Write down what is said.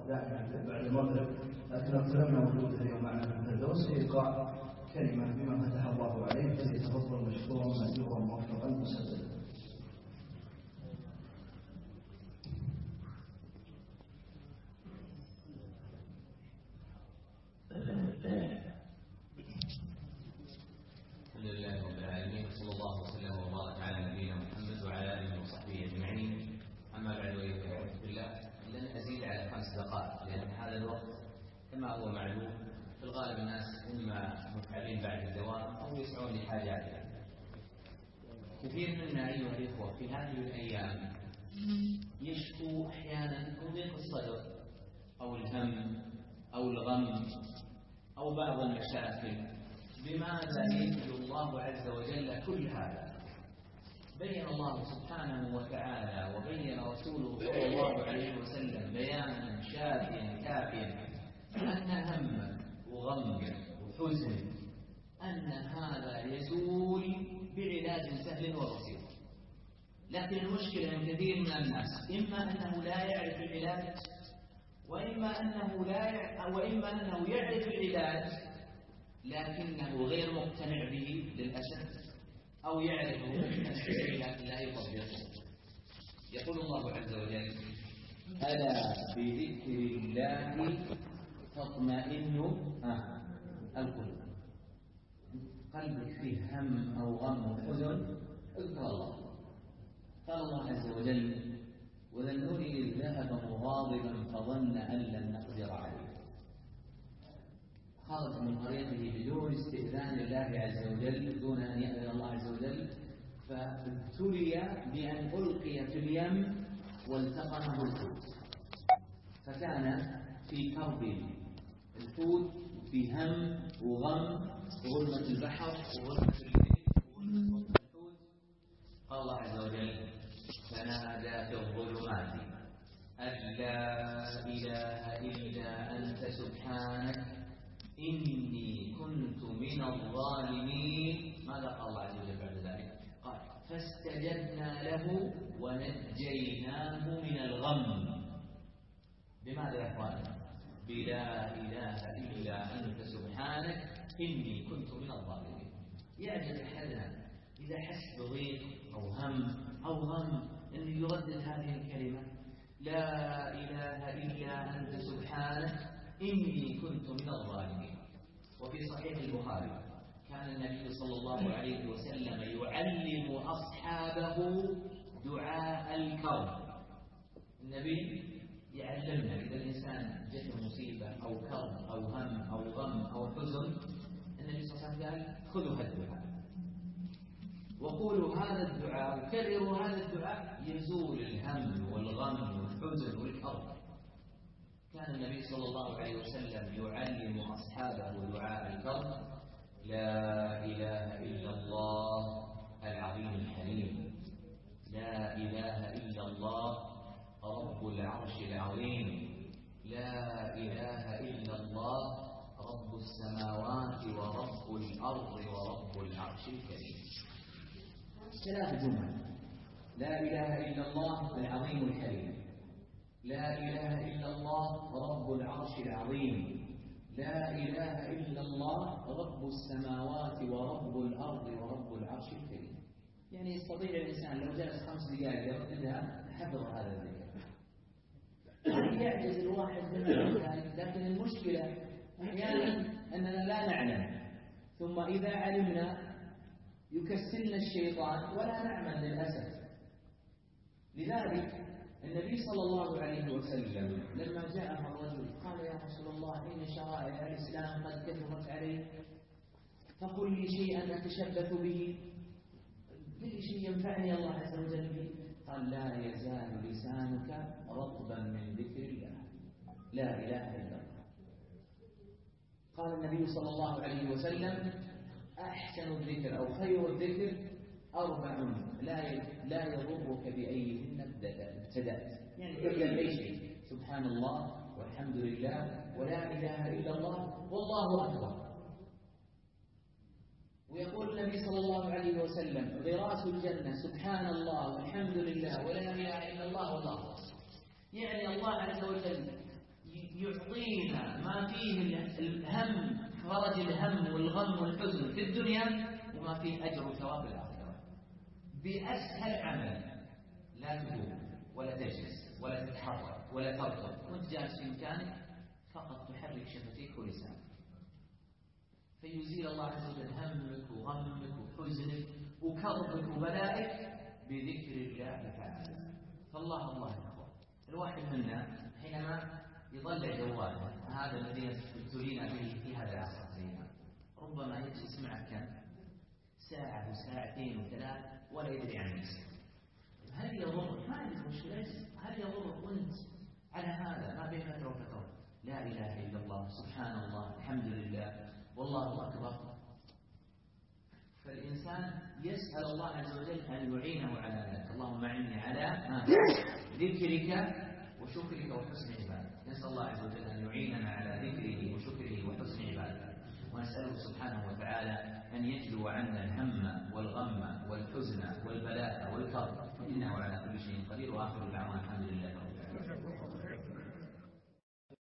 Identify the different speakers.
Speaker 1: دائما بعد المغرب، لكن اغتنمنا وجودها اليوم معنا في الفردوس لإلقاء كلمة بما فتح الله عليه، فليتفضل مشكورا مأجورا موفقا مسددا.
Speaker 2: الحمد لله رب العالمين، وصلى الله وسلم وبارك على نبينا محمد وعلى اله وصحبه اجمعين. اما بعد، ايها بالله، لن ازيد على 5 دقائق، لان هذا الوقت كما هو معلوم في الغالب الناس اما متعبين بعد الدوام او يسعون لحاجاتهم. كثير منا ايها الاخوه في هذه الايام يشكو احيانا ضيق الصدر او الهم او الغم او بعض المشاكل. بماذا يجعل الله عز وجل كل هذا؟ بين الله سبحانه وتعالى وبين رسوله صلى الله عليه وسلم بيانا شافيا كافيا أن هم وغم وحزن أن هذا يزول بعلاج سهل وبسيط. لكن المشكلة أن كثير من الناس إما أنه لا يعرف العلاج، وإما أنه يعرف العلاج لكنه غير مقتنع به للأسف، أو يعرفه لكن لا يطبقه. يقول الله عز وجل: ألا بذكر الله تطمئن القلوب. قلبك فيه هم أو غم وحزن، اذكر الله. قال الله عز وجل: وذا النون إذ ذهب مغاضبا فظن أن لن نقدر عليه. خرج من قريته بدون استئذان الله عز وجل، دون أن يأذن الله عز وجل، فابتلي بأن ألقي في اليم والتقمه الحوت، فكان في كرب الحوت، في هم وغم وظلمة البحر وظلمة الليل وظلمة الحوت. قال الله عز وجل: فنادى في الظلمات أن لا إله إلا أنت سبحانك إني كنت من الظالمين. ماذا قال الله عز وجل بعد ذلك؟ قال: فاستجبنا له ونجيناه من الغم. بماذا يا أخوان؟ بلا إله إلا أنت سبحانك إني كنت من الظالمين. يعجب أحدنا إذا حس بضيق أو هم أو غم أن يردد هذه الكلمة: لا إله إلا أنت سبحانك إني كنت من الظالمين. وفي صحيح البخاري كان النبي صلى الله عليه وسلم يعلم أصحابه دعاء الكرب. النبي يعلمنا إذا الإنسان جته مصيبة أو كرب أو هم أو غم أو حزن، النبي صلى الله عليه وسلم قال: خذوا هذا الدعاء وقولوا هذا الدعاء وكرروا هذا الدعاء يزول الهم والغم والحزن والكرب. كان النبي صلى الله عليه وسلم يعلم أصحابه دعاء الكرب: لا إله إلا الله العظيم الحليم، لا إله إلا الله رب العرش العظيم، لا إله إلا الله رب السماوات ورب الأرض ورب العرش الكريم. 3 جمل: لا إله إلا الله العظيم الحليم، لا إله إلا الله رب العرش العظيم، لا إله إلا الله رب السماوات ورب الأرض ورب العرش الكريم. يعني يستطيع الإنسان لو جلس 5 دقائق يرددها حفظ هذا الذكر. يعجز الواحد من ذلك، لكن المشكلة أحيانا أننا لا نعلم، ثم إذا علمنا يكسلنا الشيطان ولا نعمل للأسف. لذلك النبي صلى الله عليه وسلم لما جاءه الرجل قال: يا رسول الله، إن شرائع الإسلام قد كثرت علي، فقل لي شيئا أتشبث به، لي شيء ينفعني الله عز وجل به. قال: لا يزال لسانك رطبا من ذكر الله، لا إله إلا الله. قال النبي صلى الله عليه وسلم: أحسن الذكر أو خير الذكر 4 لا يضرك بأيهن ابتدأت. يعني ابدأ بأي شيء: سبحان الله والحمد لله ولا إله إلا الله والله أكبر. ويقول النبي صلى الله عليه وسلم: غراس الجنة سبحان الله والحمد لله ولا إله إلا الله والله أكبر. يعني الله عز وجل يعطينا ما فيه الهم، فرج الهم والغم والحزن في الدنيا، وما فيه أجر وثواب الآخرة بأسهل عمل. لا تقوم ولا تجلس ولا تتحرك ولا ترقد، وانت جالس في مكانك فقط تحرك شفتيك ولسانك، فيزيل الله عز وجل همك وغمك وحزنك وكربك وبلائك بذكر الله تعالى. فالله الله يقول الواحد منا حينما يضلع جواله، هذا الذي ابتلينا به في هذا العصر زينا، ربما يجلس معك كم ساعة وساعتين وثلاث ولا يدري عن نفسه. هل يضر؟ ما ادري وش ليس، هل يضر وانت على هذا ما بين فترة وفترة لا اله الا الله، سبحان الله، الحمد لله، والله اكبر؟ فالانسان يسال الله عز وجل ان يعينه على ذلك. اللهم اعني على ذكرك وشكرك وحسن عبادتك. نسال الله عز وجل ان يعيننا على ذكره وشكره وحسن عبادته، ونساله سبحانه وتعالى أن يجلو عنا الهم والغم والحزن والبلاء والكرب، إنه على كل شيء قدير. وآخر دعوانا